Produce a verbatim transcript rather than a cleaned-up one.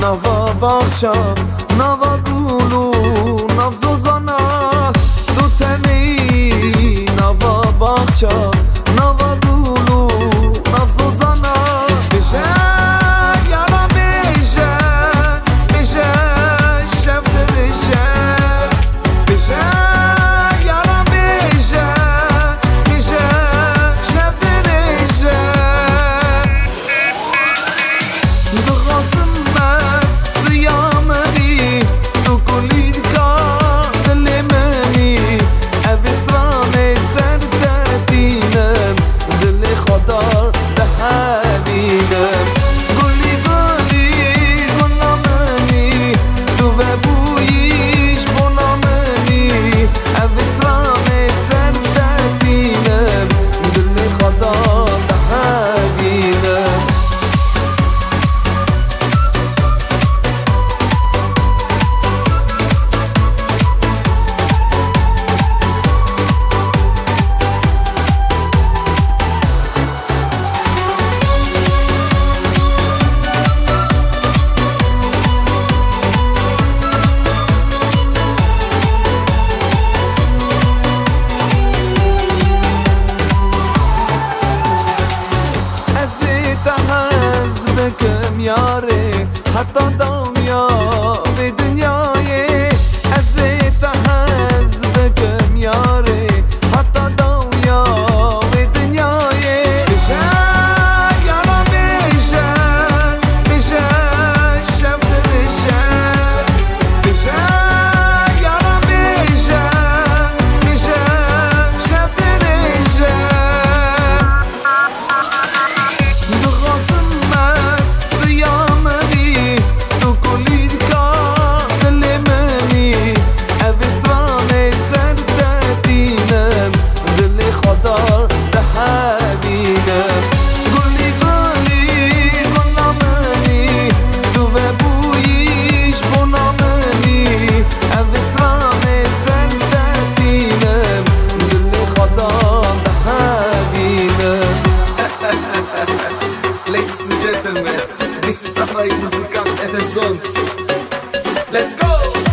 نوا باغچا نوا گولو ناف زوزانا تو تنی نوا باغچا نوا گولو ناف زوزانا بشه یارا بشه بشه شب درشه بشه یارا بشه بشه شب درشه دغافم مست یامری تو کلید کار دل منی اوستران سر دینم دل خدا به حبیبم گلی گلی گلامنی تو و بویش بنامنی اوستران سر دینم دل خدا به حبیبم بكم ياري حتى ضويا بدنياي أزيت أحز بكم ياري حتى ضويا بدنياي بشا يارا بشا بشا شفت الرجال بشا يارا بشا بشا شفت الرجال Ladies and gentlemen, this is Afraid Muzikant at the Zones. Let's go!